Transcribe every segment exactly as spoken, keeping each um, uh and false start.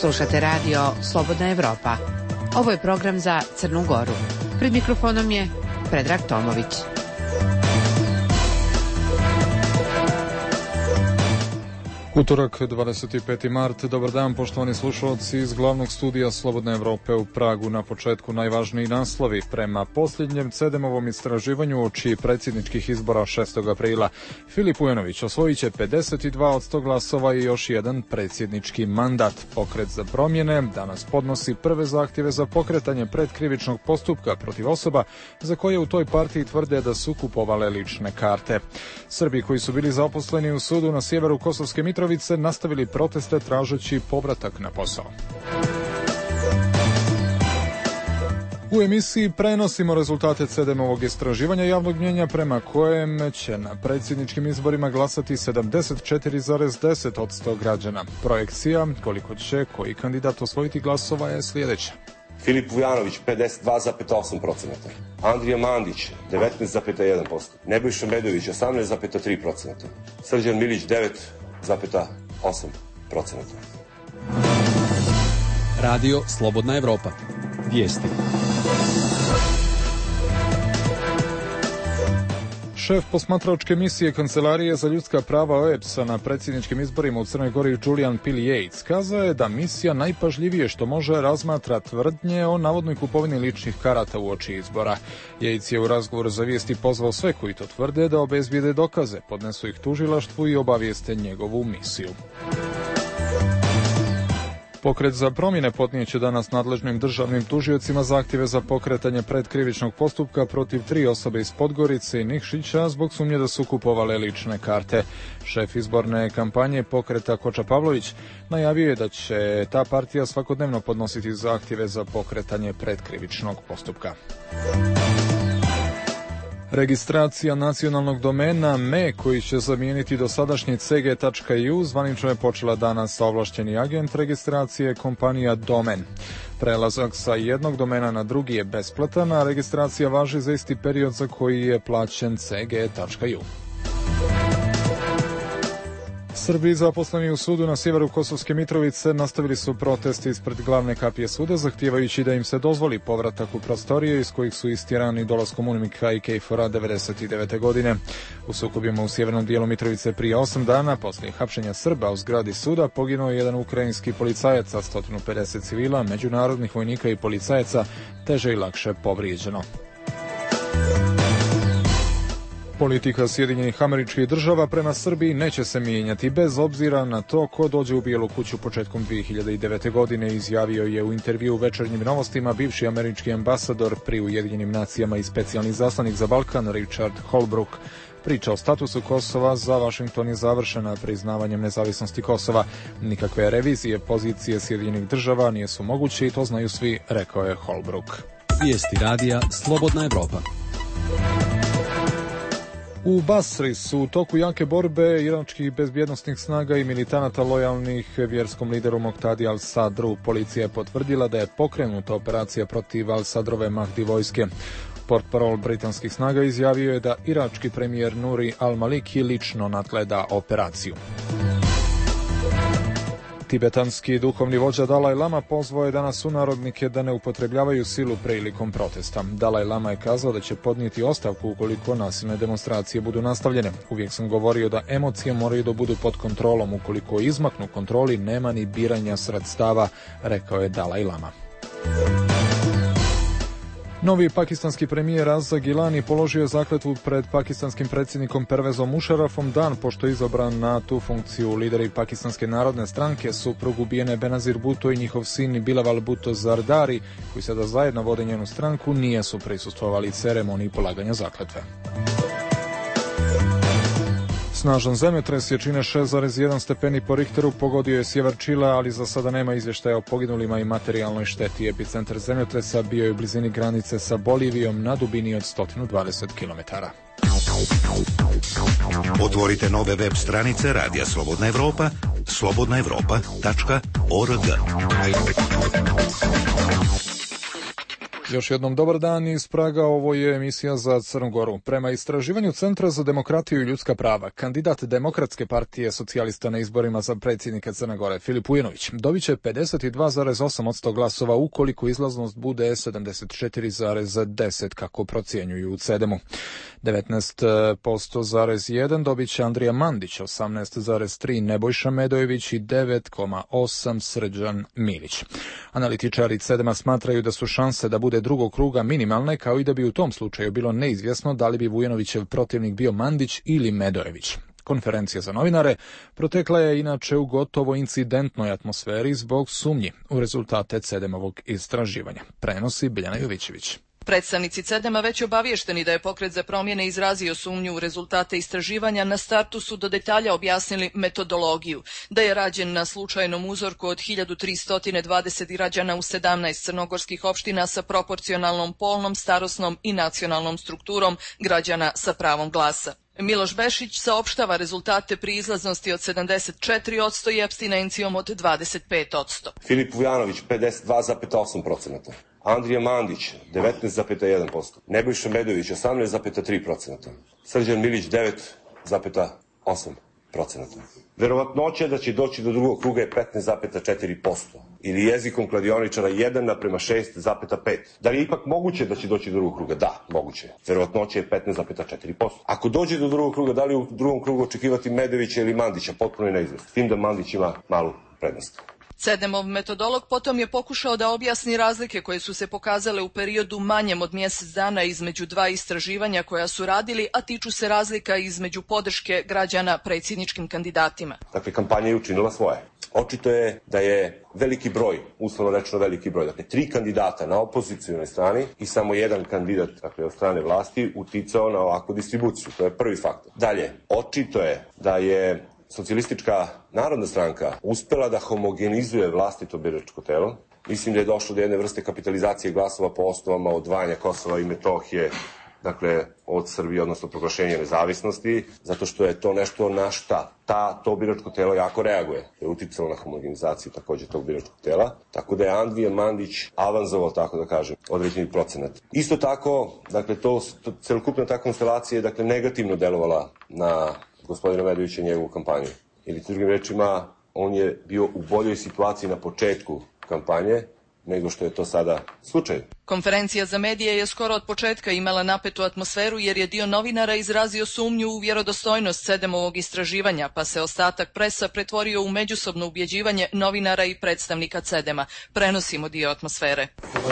Slušate radio Slobodna Evropa. Ovo je program za Crnu Goru. Pred mikrofonom je Predrag Tomović. Utorak, dvadeset peti mart. Dobar dan, poštovani slušalci iz glavnog studija Slobodne Evrope u Pragu. Na početku najvažniji naslovi. Prema posljednjem C E D E-movom istraživanju oči predsjedničkih izbora šestog aprila, Filip Vujanović osvojit će pedeset dva od sto glasova i još jedan predsjednički mandat. Pokret za promjene danas podnosi prve zahtjeve za pokretanje predkrivičnog postupka protiv osoba za koje u toj partiji tvrde da su kupovale lične karte. Srbi koji su bili zaposleni u sudu na sjeveru Kosovske Mitrovice nastavili proteste tražeći povratak na posao. U emisiji prenosimo rezultate C E D E-ovog istraživanja javnog mnijenja prema kojem će na predsjedničkim izborima glasati sedamdeset četiri zarez deset od sto građana. Projekcija koliko će koji kandidat osvojiti glasova je sljedeća. Filip Vujanović pedeset dva zarez osam posto, Andrija Mandić devetnaest zarez jedan posto, Nebojša Medović osamnaest zarez tri posto, Srđan Milić devet zarez osam posto. Radio Slobodna Evropa. Vijesti. Šef posmatračke misije Kancelarije za ljudska prava O E B S-a na predsjedničkim izborima u Crnoj Gori Julian Pili-Yates kazao je da misija najpažljivije što može razmatra tvrdnje o navodnoj kupovini ličnih karata uoči izbora. Yates je u razgovoru za vijesti pozvao sve koji to tvrde da obezbijede dokaze, podnesu ih tužilaštvu i obavijeste njegovu misiju. Pokret za promjene podnijet će danas nadležnim državnim tužiocima zahtjeve za pokretanje predkrivičnog postupka protiv tri osobe iz Podgorice i Nikšića zbog sumnje da su kupovale lične karte. Šef izborne kampanje pokreta Koča Pavlović najavio je da će ta partija svakodnevno podnositi zahtjeve za pokretanje predkrivičnog postupka. Registracija nacionalnog domena M E koji će zamijeniti dosadašnji C G tačka E U zvanično je počela danas, a ovlašteni agent registracije kompanija Domen. Prelazak sa jednog domena na drugi je besplatan, a registracija važi za isti period za koji je plaćen C G tačka E U. Srbi zaposleni u sudu na sjeveru Kosovske Mitrovice nastavili su protesti ispred glavne kapije suda, zahtijevajući da im se dozvoli povratak u prostorije iz kojih su istjerani dolaskom UNMIK-a i KFOR-a devedeset devete godine. U sukobima u sjevernom dijelu Mitrovice prije osam dana, poslije hapšenja Srba u zgradi suda, poginuo je jedan ukrajinski policajac, a sto pedeset civila, međunarodnih vojnika i policajaca teže i lakše povrijeđeno. Politika Sjedinjenih Američkih Država prema Srbiji neće se mijenjati bez obzira na to ko dođe u Bijelu kuću početkom dvije hiljade devete. godine, izjavio je u intervju u Večernjim novostima bivši američki ambasador pri Ujedinjenim nacijama i specijalni zaslanik za Balkan Richard Holbrooke. Priča o statusu Kosova za Vašington je završena priznavanjem nezavisnosti Kosova. Nikakve revizije pozicije Sjedinjenih Država nisu moguće i to znaju svi, rekao je Holbrooke. Vijesti radija Slobodna Evropa. U Basri su u toku jake borbe iračkih bezbjednosnih snaga i militanata lojalnih vjerskom lideru Moktadi al-Sadru. Policija je potvrdila da je pokrenuta operacija protiv al-Sadrove Mahdi vojske. Portparol britanskih snaga izjavio je da irački premijer Nuri al-Maliki lično nadgleda operaciju. Tibetanski duhovni vođa Dalaj Lama pozvao je danas sunarodnike da ne upotrebljavaju silu prilikom protesta. Dalaj Lama je kazao da će podnijeti ostavku ukoliko nasilne demonstracije budu nastavljene. Uvijek sam govorio da emocije moraju da budu pod kontrolom. Ukoliko izmaknu kontroli, nema ni biranja sredstava, rekao je Dalaj Lama. Novi pakistanski premijer Azza Gilani položio je zakletvu pred pakistanskim predsjednikom Pervezom Musharrafom dan pošto je izabran na tu funkciju. Lideri Pakistanske narodne stranke, suprug ubijene Benazir Bhutto i njihov sin Bilawal Bhutto Zardari, koji sada zajedno vode njenu stranku, nije su prisustvovali ceremoniji polaganja zakletve. Snažan zemljotres jačine šest zarez jedan stepeni po Richteru pogodio je sjever Čilea, ali za sada nema izvještaja o poginulima i materijalnoj šteti. Epicentar zemljotresa bio je u blizini granice sa Bolivijom na dubini od sto dvadeset kilometara. Otvorite nove web stranice Radija Slobodna Evropa, slobodna evropa tačka org. Još jednom dobar dan iz Praga, ovo je emisija za Crnu Goru. Prema istraživanju Centra za demokratiju i ljudska prava, kandidat Demokratske partije socijalista na izborima za predsjednika Crne Gore, Filip Vujanović, dobit će pedeset dva zarez osam posto glasova ukoliko izlaznost bude sedamdeset četiri zarez deset kako procjenjuju u Cedemu. devetnaest posto zarez jedan dobit će Andrija Mandić, osamnaest zarez tri Nebojša Medojević i devet zarez osam Srđan Milić. Analitičari Cedema smatraju da su šanse da bude drugog kruga minimalne, kao i da bi u tom slučaju bilo neizvjesno da li bi Vujanovićev protivnik bio Mandić ili Medojević. Konferencija za novinare protekla je inače u gotovo incidentnoj atmosferi zbog sumnji u rezultate Cedemovog istraživanja. Prenosi Biljana Jovićević. Predstavnici Cedema već obavješteni da je Pokret za promjene izrazio sumnju u rezultate istraživanja, na startu su do detalja objasnili metodologiju, da je rađen na slučajnom uzorku od hiljadu tristo dvadeset građana u sedamnaest crnogorskih opština sa proporcionalnom polnom, starosnom i nacionalnom strukturom građana sa pravom glasa. Miloš Bešić saopštava rezultate pri izlaznosti od sedamdeset četiri posto i apstinencijom od dvadeset pet posto. Filip Vujanović pedeset dva zarez osam posto. Andrija Mandić devetnaest zarez jedan posto. Nebojša Medojević osamnaest zarez tri posto. Srđan Milić devet zarez osam posto. Verovatnoća da će doći do drugog kruga je petnaest zarez četiri posto. Ili jezikom kladioničara jedan naprema šest zarez pet. Da li je ipak moguće da će doći do drugog kruga? Da, moguće. Verovatnoća je petnaest zarez četiri posto. Ako dođe do drugog kruga, da li u drugom krugu očekivati Medojevića ili Mandića? Potpuno je neizvjesno. S tim da Mandić ima malu prednost. Cedemov metodolog potom je pokušao da objasni razlike koje su se pokazale u periodu manjem od mjesec dana između dva istraživanja koja su radili, a tiču se razlika između podrške građana predsjedničkim kandidatima. Dakle, kampanja je učinila svoje. Očito je da je veliki broj, uslovno rečeno veliki broj, dakle tri kandidata na opozicionoj strani i samo jedan kandidat, dakle od strane vlasti, uticao na ovakvu distribuciju. To je prvi faktor. Dalje, očito je da je Socijalistička narodna stranka uspela da homogenizuje vlastito biračko telo. Mislim da je došlo do jedne vrste kapitalizacije glasova po osnovama odvajanja Kosova i Metohije, dakle od Srbije, odnosno proglašenja nezavisnosti, zato što je to nešto na šta ta, to biračko telo jako reaguje. To je uticalo na homogenizaciju također tog biračkog tela, tako da je Andrija Mandić avanzovao, tako da kažem, određeni procenat. Isto tako, dakle, to, to celokupna ta konstelacija je dakle, negativno delovala na gospodina Medojevića i njegovu kampanju. Ili drugim rečima, on je bio u boljoj situaciji na početku kampanje nego što je to sada slučaj. Konferencija za medije je skoro od početka imala napetu atmosferu jer je dio novinara izrazio sumnju u vjerodostojnost Cedemovog istraživanja, pa se ostatak presa pretvorio u međusobno ubjeđivanje novinara i predstavnika Cedema. Prenosimo dio atmosfere.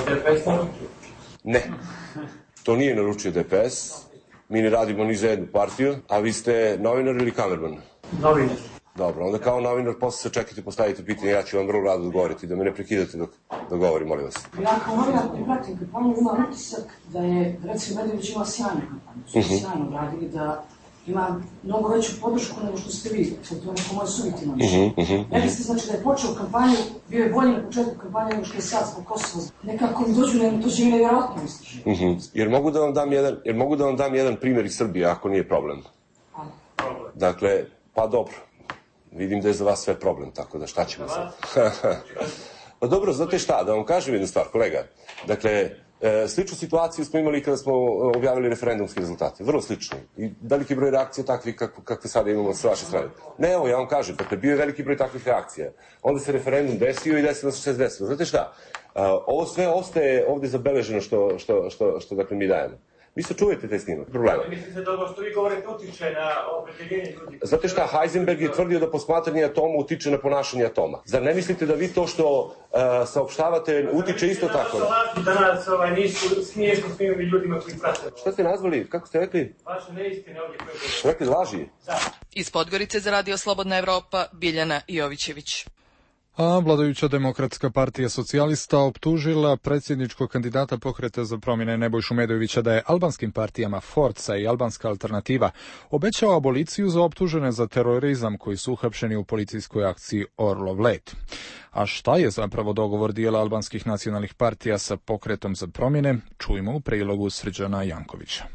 Ne, to nije naručio D P S. Mi ne radimo ni za jednu partiju, a vi ste novinar ili kamerman? Novinar. Dobro, onda kao novinar posle se čekajte, postavite pitanje, ja ću vam vrlo rado odgovoriti, da me ne prekidate dok, dok govorim, molim vas. Ja kao novinar ne pratim kampanju, imam utisak da je, recimo, Medojević ima sjajnu kampanju, su uh-huh. sjajno radili, da ima mnogo veću podršku nego što ste vi, to je neko moje subjektivno mišljenje. Uh-huh, uh-huh. Ne mislite, znači, da je počeo kampanju, bio je bolji na početku kampanje nego što je sad zbog Kosova. Nekako mi dođu, ne, to će mi nevjerojatno istražiti. Uh-huh. Jer mogu da vam dam jedan, jer mogu da vam dam jedan primjer iz Srbije, ako nije problem. Problem. Dakle, pa dobro. Vidim da je za vas sve problem, tako da šta ćemo sad? Pa dobro, znate šta, da vam kažem jednu stvar, kolega. Dakle, e, sličnu situaciju smo imali kada smo objavili referendumske rezultate. Vrlo slični. I veliki broj reakcija takvih kakve, kakve sada imamo s vaše strane. Ne, evo, ja vam kažem, dakle, bio je veliki broj takvih reakcija. Onda se referendum desio i desilo se što se desilo. Znate šta, e, ovo sve ostaje ovdje zabeleženo što, što, što, što dakle, mi dajemo. Vi se čujete taj snimak, problema. Mislite da ovo što vi govorite utiče na opredjeljenje ljudi? Znate šta, Heisenberg je tvrdio da posmatranje atoma utiče na ponašanje atoma. Zar ne mislite da vi to što uh, saopštavate utiče isto tako? Danas ovaj, nisu smiješno svim ljudima koji prate. Šta ste nazvali? Kako ste rekli? Vaše neistine ovdje koje govorite. Što rekli, laži? Da. Iz Podgorice za Radio Slobodna Evropa, Biljana Jovićević. A vladajuća Demokratska partija socijalista optužila predsjedničkog kandidata Pokreta za promjene Nebojšu Medojevića da je albanskim partijama Forca i Albanska alternativa obećao aboliciju za optužene za terorizam koji su uhapšeni u policijskoj akciji Orlov let. A šta je zapravo dogovor dijela albanskih nacionalnih partija sa Pokretom za promjene, čujmo u prilogu Srđana Jankovića.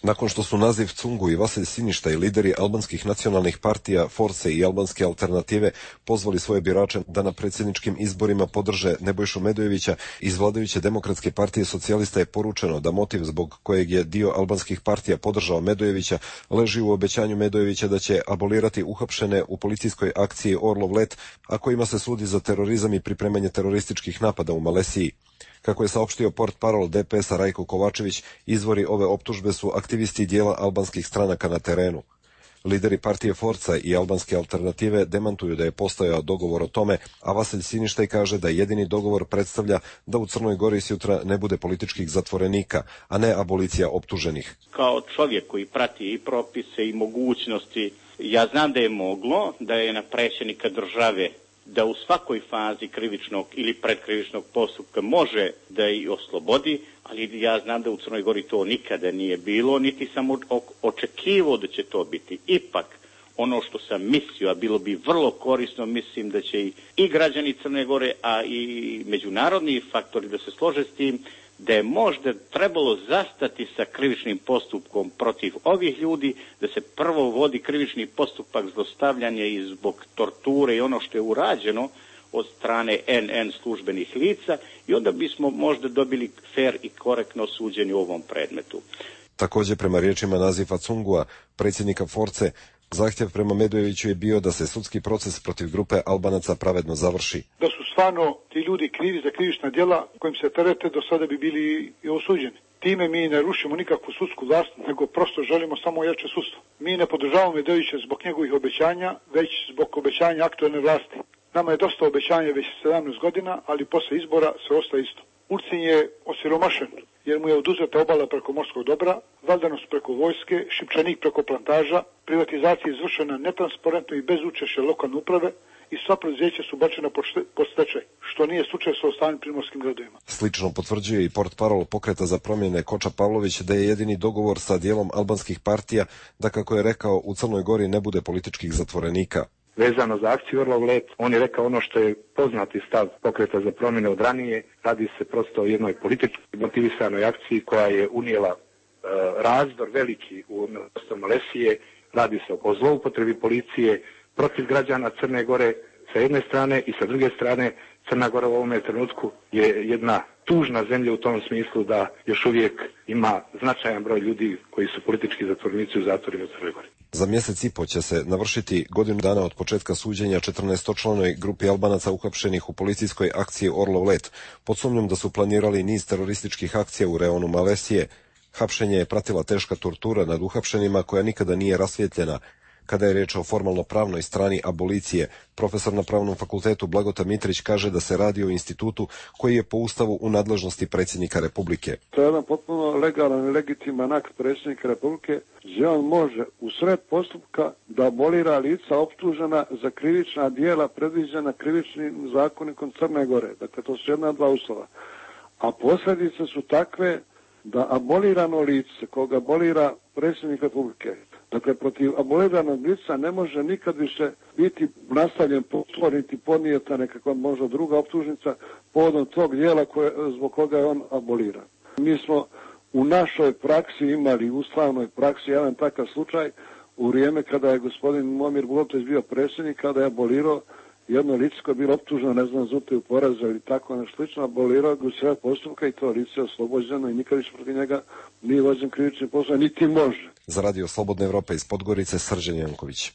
Nakon što su Nazif Cungu i Vasilj Siništaj, lideri albanskih nacionalnih partija Force i Albanske alternative, pozvali svoje birače da na predsjedničkim izborima podrže Nebojšu Medojevića, iz vladajuće Demokratske partije socijalista je poručeno da motiv zbog kojeg je dio albanskih partija podržao Medojevića leži u obećanju Medojevića da će abolirati uhapšene u policijskoj akciji Orlov let, a kojima se sudi za terorizam i pripremanje terorističkih napada u Malesiji. Kako je saopštio portparol D P S-a Rajko Kovačević, izvori ove optužbe su aktivisti dijela albanskih stranaka na terenu. Lideri partije Forca i Albanske alternative demantuju da je postojao dogovor o tome, a Vasilj Siništaj kaže da jedini dogovor predstavlja da u Crnoj Gori sutra ne bude političkih zatvorenika, a ne abolicija optuženih. Kao čovjek koji prati i propise i mogućnosti, ja znam da je moglo, da je na predsjednika države da u svakoj fazi krivičnog ili predkrivičnog postupka može da i oslobodi, ali ja znam da u Crnoj Gori to nikada nije bilo, niti sam očekivao da će to biti. Ipak, ono što sam mislio, a bilo bi vrlo korisno, mislim da će i građani Crne Gore, a i međunarodni faktori da se slože s tim, da je možda trebalo zastati sa krivičnim postupkom protiv ovih ljudi, da se prvo vodi krivični postupak zlostavljanja i zbog torture i ono što je urađeno od strane N N službenih lica i onda bismo možda dobili fer i korektno suđenje u ovom predmetu. Također, prema riječima Nazifa Cungua, predsjednika Force, zahtjev prema Medojeviću je bio da se sudski proces protiv grupe Albanaca pravedno završi. Da su stvarno ti ljudi krivi za krivična djela kojim se terete, do sada bi bili i osuđeni. Time mi ne rušimo nikakvu sudsku vlast, nego prosto želimo samo jače sudstvo. Mi ne podržavamo Medojevića zbog njegovih obećanja, već zbog obećanja aktualne vlasti. Nama je dosta obećanja već sedamnaest godina, ali posle izbora sve ostaje isto. Ulcin je osiromašen, jer mu je oduzeta obala preko morskog dobra, valdanost preko vojske, Šipčanik preko plantaža, privatizacija izvršena netransparentno i bez učešća lokalne uprave i sva preduzeća su bačena pod stečaj, što nije slučaj sa ostalim primorskim gradovima. Slično potvrđuje i portparol Pokreta za promjene Koča Pavlović da je jedini dogovor sa dijelom albanskih partija da, kako je rekao, u Crnoj Gori ne bude političkih zatvorenika. Vezano za akciju Orlov let, on je rekao ono što je poznati stav Pokreta za promjene od ranije. Radi se prosto o jednoj politički motivisanoj akciji koja je unijela e, razdor veliki u mesto Malesije. Radi se o zloupotrebi policije protiv građana Crne Gore sa jedne strane i sa druge strane Crna Gora u ovome trenutku je jedna tužna zemlja u tom smislu da još uvijek ima značajan broj ljudi koji su politički zatvorenici u zatvorima Crne Gore. Za mjesec i po će se navršiti godinu dana od početka suđenja četrnaestočlanoj grupi Albanaca uhapšenih u policijskoj akciji Orlov let, pod sumnjom da su planirali niz terorističkih akcija u reonu Malesije. Hapšenje je pratila teška tortura nad uhapšenima koja nikada nije rasvjetljena. Kada je riječ o formalno-pravnoj strani abolicije, profesor na Pravnom fakultetu Blagota Mitrić kaže da se radi o institutu koji je po Ustavu u nadležnosti predsjednika Republike. To je jedan potpuno legalan i legitiman akt predsjednika Republike, gdje on može u sred postupka da abolira lica optužena za krivična djela predviđena krivičnim zakonikom Crne Gore. Dakle, to su jedna dva uslova. A posljedice su takve da abolirano lice koga abolira predsjednik Republike, dakle, protiv aboliranog lica ne može nikad više biti nastavljen postupak niti podnijeta nekakva možda druga optužnica povodom tog dijela koje, zbog koga je on aboliran. Mi smo u našoj praksi imali, u ustavnoj praksi, jedan takav slučaj u vrijeme kada je gospodin Momir Bulatović bio predsjednik, kada je abolirao jedno lice koje je bilo optuženo, ne znam, za utaju poraza ili tako nešto slično, abolirao ga u sred postupka i to lice je oslobođeno i nikad više protiv njega nije vođen krivični postupak, niti može. Za Radio Slobodna Evropa iz Podgorice, Srđan Janković.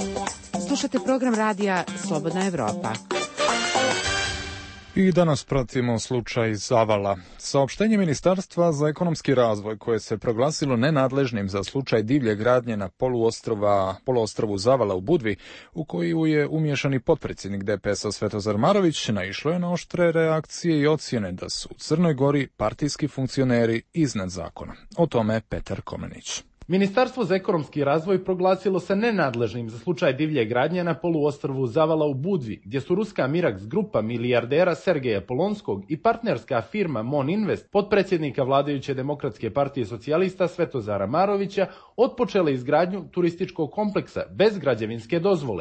Slušate program radija Slobodna Evropa. I danas pratimo slučaj Zavala. Saopštenje Ministarstva za ekonomski razvoj koje se proglasilo nenadležnim za slučaj divlje gradnje na poluostrova, poluostrovu Zavala u Budvi, u koju je umiješani potpredsjednik D P S-a Svetozar Marović, naišlo je na oštre reakcije i ocjene da su u Crnoj Gori partijski funkcioneri iznad zakona. O tome Petar Komenić. Ministarstvo za ekonomski razvoj proglasilo se nenadležnim za slučaj divlje gradnje na poluostrvu Zavala u Budvi, gdje su ruska Mirax grupa milijardera Sergeja Polonskog i partnerska firma Mon Invest, potpredsjednika vladajuće Demokratske partije socijalista Svetozara Marovića, otpočele izgradnju turističkog kompleksa bez građevinske dozvole.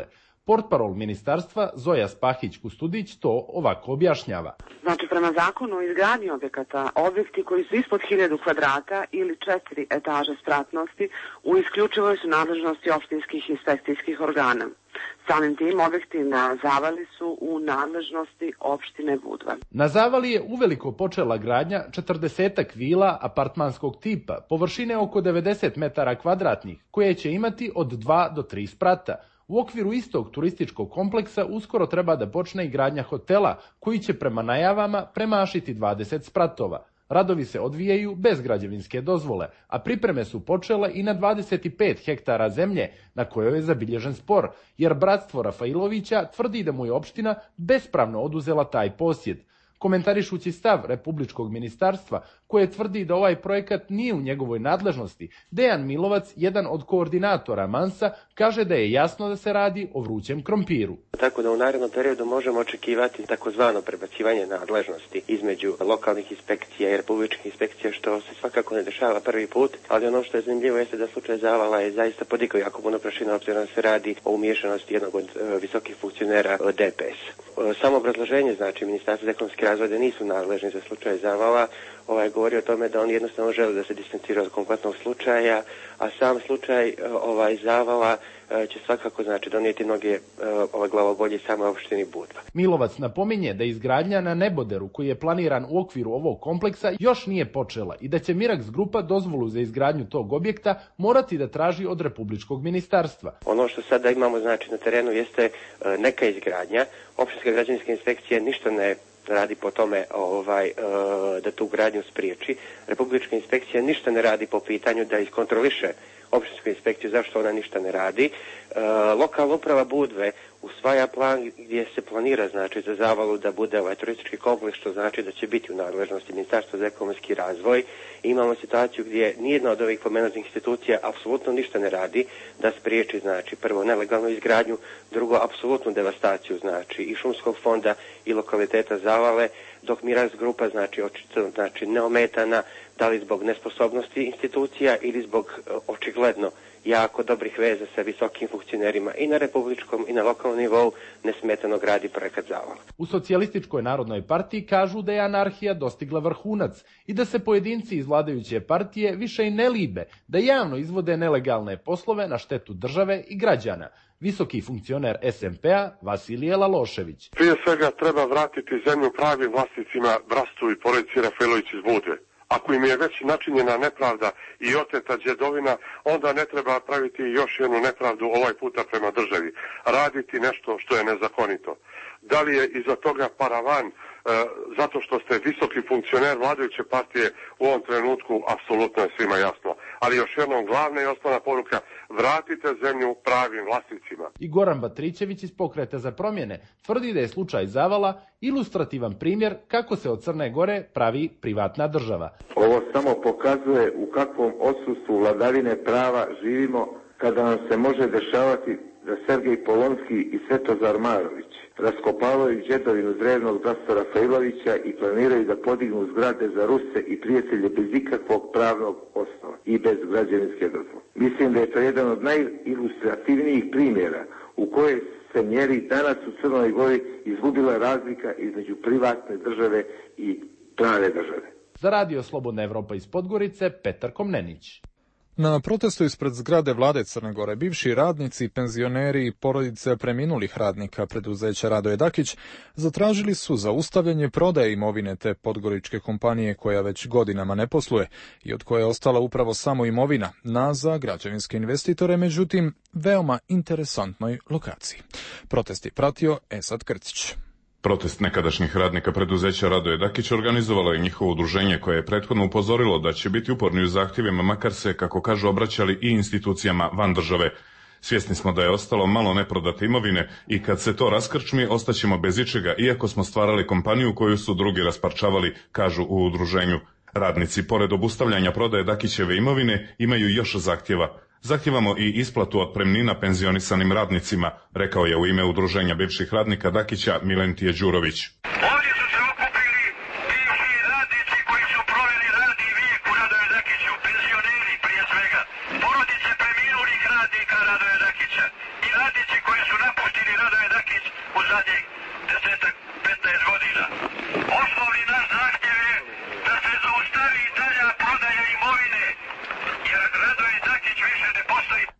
Portparol ministarstva Zoja Spahić-Kustudić to ovako objašnjava. Znači, prema zakonu o izgradnji objekata, objekti koji su ispod hiljadu kvadrata ili četiri etaže spratnosti u isključivoj su nadležnosti opštinskih inspekcijskih organa. Samim tim objekti na Zavali su u nadležnosti opštine Budva. Na Zavali je uveliko počela gradnja četrdesetak vila apartmanskog tipa, površine oko devedeset metara kvadratnih, koje će imati od dva do tri sprata. U okviru istog turističkog kompleksa uskoro treba da počne i gradnja hotela, koji će prema najavama premašiti dvadeset spratova. Radovi se odvijaju bez građevinske dozvole, a pripreme su počele i na dvadeset pet hektara zemlje na kojoj je zabilježen spor, jer Bratstvo Rafailovića tvrdi da mu je opština bespravno oduzela taj posjed. Komentarišući stav Republičkog ministarstva, koje tvrdi da ovaj projekat nije u njegovoj nadležnosti, Dejan Milovac, jedan od koordinatora Mansa, kaže da je jasno da se radi o vrućem krompiru. Tako da u narednom periodu možemo očekivati takozvano prebacivanje nadležnosti između lokalnih inspekcija i republičkih inspekcija, što se svakako ne dešava prvi put, ali ono što je zanimljivo jeste da slučaj Zavala je zaista podigao jako puno prašina, obzirom da se radi o umiješanosti jednog od uh, visokih funkcionera uh, D P S. Uh, samo obrazloženje, znači Ministarstvo za ekonomski razvoj da nisu nadležni za slučaj Zavala, ovaj govori o tome da oni jednostavno žele da se distanciraju od kompletnog slučaja, a sam slučaj ovaj Zavala će svakako znači donijeti mnoge ovaj glavobolje same opštini Budva. Milovac napominje da izgradnja na Neboderu, koji je planiran u okviru ovog kompleksa, još nije počela i da će Mirax grupa dozvolu za izgradnju tog objekta morati da traži od Republičkog ministarstva. Ono što sada imamo znači na terenu jeste neka izgradnja. Opštinska građevinska inspekcija ništa ne radi po tome ovaj, da tu gradnju spriječi. Republička inspekcija ništa ne radi po pitanju da iskontroliše opštinsku inspekciju, zašto ona ništa ne radi. Lokalna uprava Budve usvaja plan gdje se planira znači za Zavalu da bude ovaj turistički kompleks, što znači da će biti u nadležnosti Ministarstva za ekonomski razvoj. I imamo situaciju gdje nijedna od ovih pomenutih institucija apsolutno ništa ne radi da spriječi znači prvo nelegalnu izgradnju, drugo apsolutnu devastaciju znači i šumskog fonda i lokaliteta Zavale, dok Mirax grupa znači očito znači neometana, da li zbog nesposobnosti institucija ili zbog očigledno jako dobrih veza sa visokim funkcionerima i na republičkom i na lokalnom nivou nesmetano gradi projekat Zavala. U Socijalističkoj narodnoj partiji kažu da je anarhija dostigla vrhunac i da se pojedinci iz vladajuće partije više i ne libe da javno izvode nelegalne poslove na štetu države i građana. Visoki funkcioner S M P-a Vasilije Lalošević. Prije svega treba vratiti zemlju pravim vlasnicima, Bratstvu i porodici Rafailović iz Budve. Ako im je već načinjena nepravda i oteta djedovina, onda ne treba praviti još jednu nepravdu ovaj puta prema državi. Raditi nešto što je nezakonito. Da li je iza toga paravan e, zato što ste visoki funkcioner vladajuće partije u ovom trenutku, apsolutno je svima jasno. Ali još jednom glavna i osnovna poruka, vratite zemlju pravim vlasnicima. I Goran Batrićević iz Pokreta za promjene tvrdi da je slučaj Zavala ilustrativan primjer kako se od Crne Gore pravi privatna država. Ovo samo pokazuje u kakvom odsustvu vladavine prava živimo kada nam se može dešavati da Sergej Polonski i Svetozar Marović raskopavaju džedovinu drevnog Bratstva Rafailovića i planiraju da podignu zgrade za Ruse i prijatelje bez ikakvog pravnog osnova i bez građevinske dozvole. Mislim da je to jedan od najilustrativnijih primjera u kojoj se mjeri danas u Crnoj Gori izgubila razlika između privatne države i prave države. Za Radio Slobodna Evropa iz Podgorice, Petar Komnenić. Na protestu ispred zgrade vlade Crne Gore bivši radnici, penzioneri i porodice preminulih radnika preduzeća Radoje Dakić zatražili su zaustavljanje prodaje imovine te podgoričke kompanije koja već godinama ne posluje i od koje je ostala upravo samo imovina na za građevinske investitore, međutim veoma interesantnoj lokaciji. Protest je pratio Esad Krcić. Protest nekadašnjih radnika preduzeća Radoje Dakić organizovalo je njihovo udruženje koje je prethodno upozorilo da će biti uporni u zahtjevima, makar se, kako kažu, obraćali i institucijama van države. Svjesni smo da je ostalo malo neprodate imovine i kad se to raskrčmi ostaćemo bez ičega, iako smo stvarali kompaniju koju su drugi rasparčavali, kažu u udruženju. Radnici, pored obustavljanja prodaje Dakićeve imovine, imaju još zahtjeva. Zahtjevamo i isplatu otpremnina penzionisanim radnicima, rekao je u ime udruženja bivših radnika Dakića Milentije Đurović. Ovdje su se okupili bivši radnici koji su proveli radni vijek u Radoju Dakiću, penzioneri prije svega, porodice preminulih radnika Radoja Dakića i radnici koji su napustili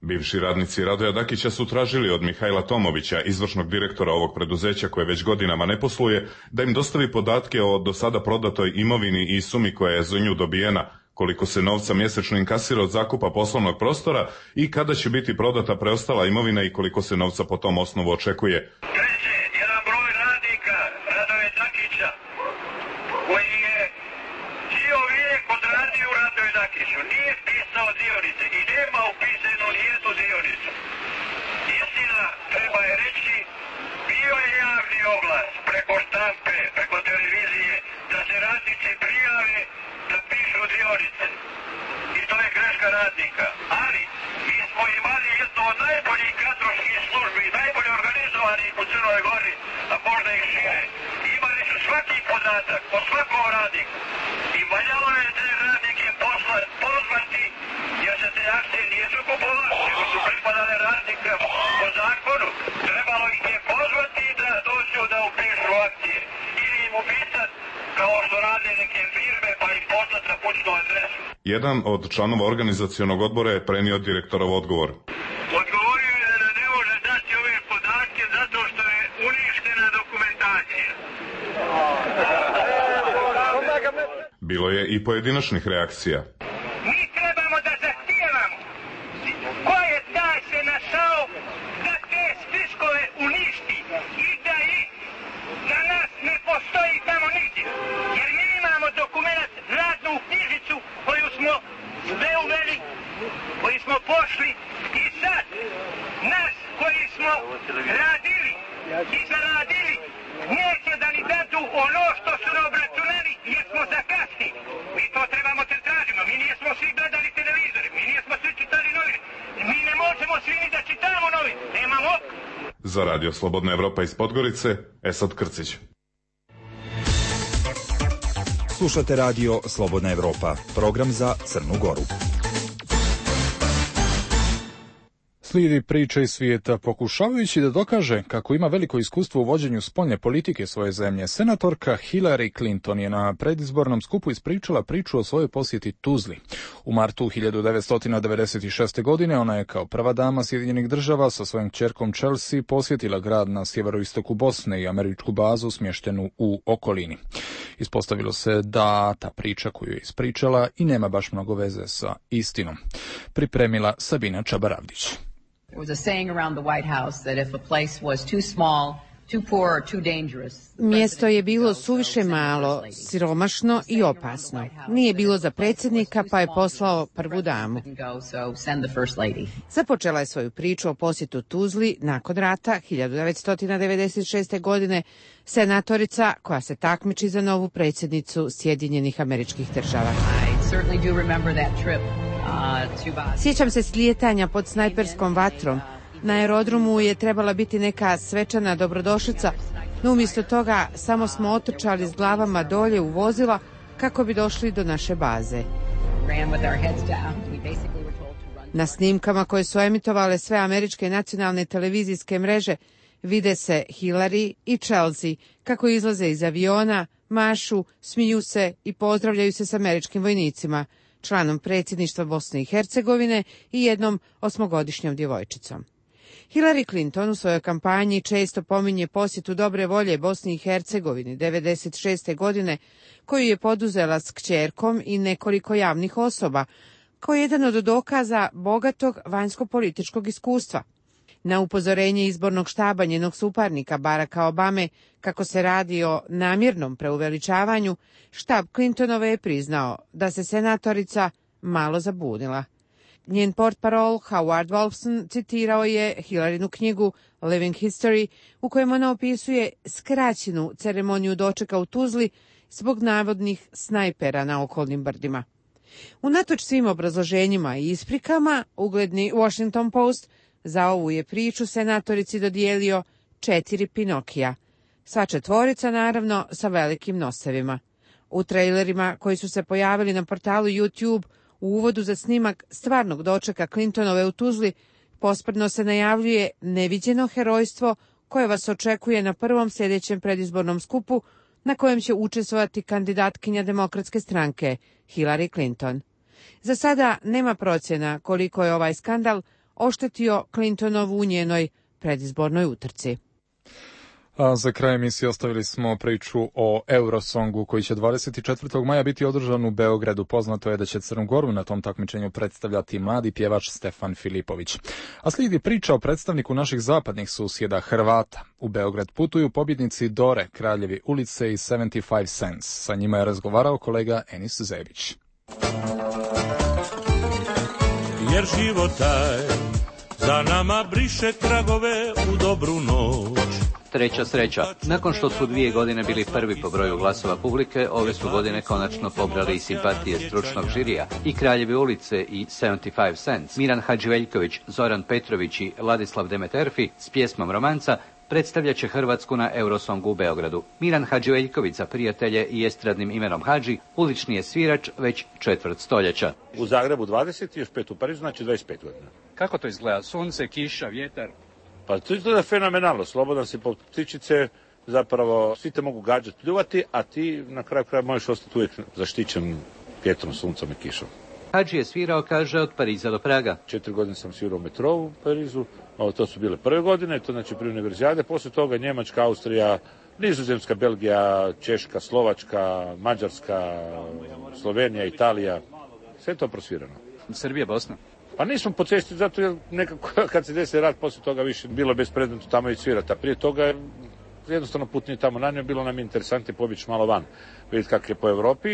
Bivši radnici Radoja Dakića su tražili od Mihajla Tomovića, izvršnog direktora ovog preduzeća koje već godinama ne posluje, da im dostavi podatke o do sada prodatoj imovini i sumi koja je za nju dobijena, koliko se novca mjesečno inkasira od zakupa poslovnog prostora i kada će biti prodata preostala imovina i koliko se novca po tom osnovu očekuje. Treće, jedan broj radnika Radoja Dakića koji je cijel vijek odradio u Radoju Dakiću, nije pisao dionice i nema upisano nijednu dionicu. Istina, treba je reći, bio je javni oglas preko štampe, preko televizije, da se radnici prijave da pišu dionice. I to je greška radnika. Ali mi smo imali jedno od najboljih kadrovskih službi, najbolje organizovanih u Crnoj Gori, a možda i šire. Imali su svaki podatak o svakom radniku. I valjalo je te radnike posla, pozvati, jer se te akcije nisu kupovali, nego su pripadale radnika po zakonu. Trebalo ih je pozvati da dođu da upišu akcije. Ili im upisati kao što rade neke firme, pa ih poslati na kućnu adresu. Jedan od članova organizacionog odbora je prenio direktorov odgovor. Odgovorio je da ne može dati ove podatke zato što je uništena dokumentacija. Bilo je i pojedinačnih reakcija. Mi trebamo da zahtijevamo ko je taj se našao da te spiskove uništi i da ih za nas ne postoji tamo nigdje. Jer mi imamo dokument, radnu knjižicu koju smo sve uveli, koji smo pošli i sad nas koji smo radili i zaradili neće da ni dadu ono što su nam obračunali jer smo zakasni. Mi to trebamo da tražimo. Mi nismo svi gledali televizori, mi nismo svi čitali novine. Mi ne možemo svi ni da čitamo novine. Nemamo. Za Radio Slobodna Evropa iz Podgorice, Esad Krcić. Slušate Radio Slobodna Evropa, program za Crnu Goru. Slijedi priča iz svijeta. Pokušavajući da dokaže kako ima veliko iskustvo u vođenju spoljne politike svoje zemlje, senatorka Hillary Clinton je na predizbornom skupu ispričala priču o svojoj posjeti Tuzli. U martu hiljadu devetsto devedeset šeste. godine ona je kao prva dama Sjedinjenih država sa svojom kćerkom Chelsea posjetila grad na sjeveroistoku Bosne i američku bazu smještenu u okolini. Ispostavilo se da ta priča koju je ispričala i nema baš mnogo veze sa istinom. Pripremila Sabina Čabaravdić. There was a saying around the White House that if a place was too small, too poor or too dangerous. Mjesto je bilo suviše malo, siromašno i opasno. Nije bilo za predsjednika, pa je poslao prvu damu. Započela je svoju priču o posjetu Tuzli nakon rata hiljadu devetsto devedeset šeste. godine senatorica koja se takmiči za novu predsjednicu Sjedinjenih Američkih Država. Sjećam se slijetanja pod snajperskom vatrom. Na aerodromu je trebala biti neka svečana dobrodošlica, no umjesto toga samo smo otrčali s glavama dolje u vozila kako bi došli do naše baze. Na snimkama koje su emitovale sve američke nacionalne televizijske mreže vide se Hillary i Chelsea kako izlaze iz aviona, mašu, smiju se i pozdravljaju se s američkim vojnicima, članom predsjedništva Bosne i Hercegovine i jednom osmogodišnjom djevojčicom. Hillary Clinton u svojoj kampanji često pominje posjetu dobre volje Bosni i Hercegovini devedeset šeste. godine, koju je poduzela s kćerkom i nekoliko javnih osoba, kao jedan od dokaza bogatog vanjsko-političkog iskustva. Na upozorenje izbornog štaba njenog suparnika Baracka Obame kako se radi o namjernom preuveličavanju, štab Clintonove je priznao da se senatorica malo zabunila. Njen portparol Howard Wolfson citirao je Hillarinu knjigu Living History, u kojem ona opisuje skraćenu ceremoniju dočeka u Tuzli zbog navodnih snajpera na okolnim brdima. Unatoč svim obrazloženjima i isprikama, ugledni Washington Post za ovu je priču senatorici dodijelio četiri Pinokija. Sva četvorica, naravno, sa velikim nosevima. U trailerima koji su se pojavili na portalu YouTube u uvodu za snimak stvarnog dočeka Clintonove u Tuzli, posprdno se najavljuje neviđeno herojstvo koje vas očekuje na prvom sljedećem predizbornom skupu na kojem će učestvovati kandidatkinja Demokratske stranke Hillary Clinton. Za sada nema procjena koliko je ovaj skandal oštetio Clintonovu u njenoj predizbornoj utrci. A za kraj emisije ostavili smo priču o Eurosongu koji će dvadeset četvrtog maja biti održan u Beogradu. Poznato je da će Crnu Goru na tom takmičenju predstavljati mladi pjevač Stefan Filipović. A slijedi priča o predstavniku naših zapadnih susjeda, Hrvata. U Beograd putuju pobjednici Dore, Kraljevi ulice i sedamdeset pet cents. Sa njima je razgovarao kolega Enis Zebić. Jer život taj za nama briše tragove u dobru noć. Treća sreća. Nakon što su dvije godine bili prvi po broju glasova publike, ove su godine konačno pobrali i simpatije stručnog žirija. I Kraljevi ulice i sedamdeset pet cents, Miran Hadživeljković, Zoran Petrović i Ladislav Demeterfi s pjesmom Romanca predstavljat će Hrvatsku na Eurosongu u Beogradu. Miran Hadživeljković za prijatelje i estradnim imenom Hadži ulični je svirač već četvrt stoljeća. U Zagrebu dvadeset, još pet u Parizu, znači dvadeset pet godina. Kako to izgleda? Sunce, kiša, vjetar? Pa to izgleda fenomenalno, slobodan si po ptičice, zapravo svi te mogu gađati, pljuvati, a ti na kraju kraja možeš ostati uvijek zaštićen vjetrom, suncom i kišom. Hadži je svirao, kaže, od Pariza do Praga. Četiri godine sam svirao u metrovu u Parizu, ovo to su bile prve godine, to znači prije univerzijade, poslije toga Njemačka, Austrija, Nizozemska, Belgija, Češka, Slovačka, Mađarska, Slovenija, Italija, sve to prosvirano. Srbija, Bosna? Pa nismo po cesti, zato jer nekako kad se desi rat, poslije toga više bilo bespredmetno tamo i svirati, a prije toga jednostavno put nije tamo nanio, bilo nam interesantno pobjeći malo van, vidjeti kako je po Europi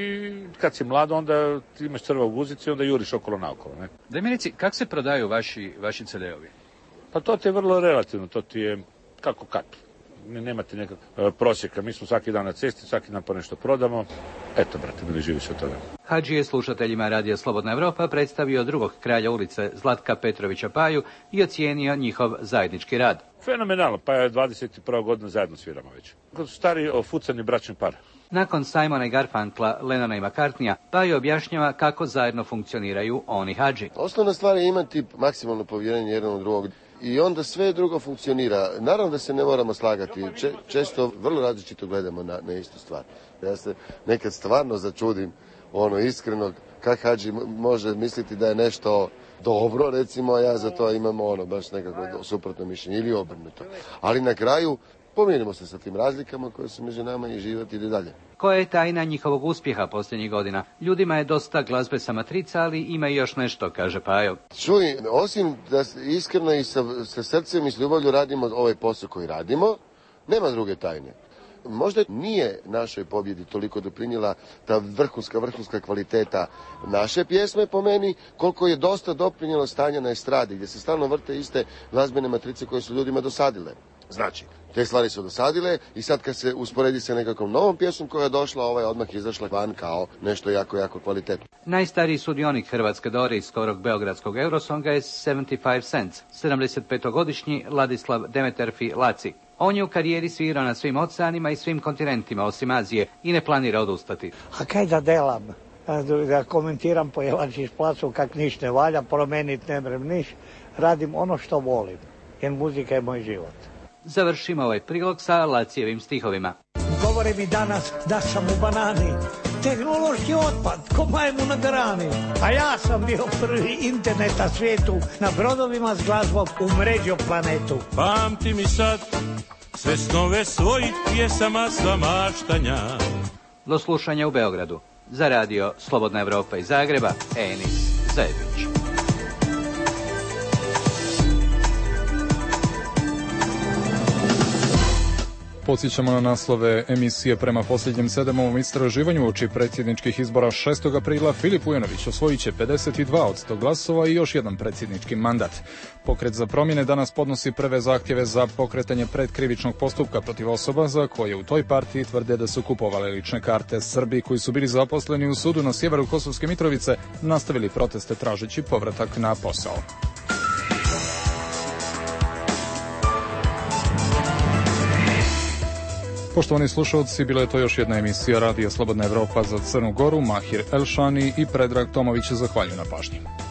i kad si mlad onda ti imaš crva u guzici i onda juriš okolo naokolo. Ne? Daj mi reci, kako se prodaju vaši, vaši ce de ovi? Pa to ti je vrlo relativno, to ti je kako kad. Nemate nekog uh, prosjeka, mi smo svaki dan na cesti, svaki dan po nešto prodamo. Eto, brate, bili živi se od toga. Hadži je slušateljima Radija Slobodna Evropa predstavio drugog kralja ulice Zlatka Petrovića Paju i ocijenio njihov zajednički rad. Fenomenalno, pa je dvadeset prva godina zajedno sviramo već. Kod su stari ofucani bračni par. Nakon Simona i Garfunkla, Lennona i McCartneya, Paju objašnjava kako zajedno funkcioniraju on i Hadži. Osnovna stvar je imati maksimalno povjerenje jedan u drugog. I onda sve drugo funkcionira. Naravno da se ne moramo slagati. Če, često vrlo različito gledamo na, na istu stvar. Ja se nekad stvarno začudim, ono iskreno, kak Hadži može misliti da je nešto dobro, recimo, a ja za to imam ono baš nekako suprotno mišljenje ili obrnuto. Ali na kraju pomirimo se sa tim razlikama koje su među nama i život ide dalje. Koja je tajna njihovog uspjeha posljednjih godina? Ljudima je dosta glazbe sa matrica, ali ima i još nešto, kaže Pajo. Čuj, osim da iskreno i sa, sa srcem i s ljubavlju radimo ovaj posao koji radimo, nema druge tajne. Možda nije našoj pobjedi toliko doprinijela ta vrhunska, vrhunska kvaliteta naše pjesme po meni, koliko je dosta doprinijelo stanje na estradi, gdje se stalno vrte iste glazbene matrice koje su ljudima dosadile. Znači, te stvari su dosadile i sad kad se usporedi sa nekakvom novom pjesmom koja je došla, ovaj odmah izašla van kao nešto jako, jako kvalitetno. Najstariji sudionik Hrvatske Dore iz skorog beogradskog Eurosonga je sedamdeset pet cents, sedamdesetpetogodišnji Ladislav Demeterfi Laci. On je u karijeri svirao na svim oceanima i svim kontinentima osim Azije i ne planira odustati. A kaj da delam? Da komentiram po Jelačić placu kak niš ne valja, promenit ne mrem niš. Radim ono što volim, jer muzika je moj život. Završimo ovaj prilog sa Lacijevim stihovima. Govore mi danas da sam u banani, tehnološki otpad, ko majmu na grani. A ja sam bio prvi internet na svijetu, na brodovima s glazbom umrežio planetu. Pamti mi sad sve snove svojih pjesama sva maštanja. Do slušanja u Beogradu. Za radio Slobodna Evropa iz Zagreba, Enis Zebić. Podsjećamo na naslove emisije. Prema posljednjem sedemovom istraživanju uoči predsjedničkih izbora šestog aprila Filip Ujanović osvojit će pedeset dva od sto glasova i još jedan predsjednički mandat. Pokret za promjene danas podnosi prve zahtjeve za pokretanje predkrivičnog postupka protiv osoba za koje u toj partiji tvrde da su kupovale lične karte. Srbi koji su bili zaposleni u sudu na sjeveru Kosovske Mitrovice nastavili proteste tražeći povratak na posao. Poštovani slušalci, bila je to još jedna emisija Radija Slobodna Evropa za Crnu Goru. Mahir Elšani i Predrag Tomović zahvaljuju na pažnji.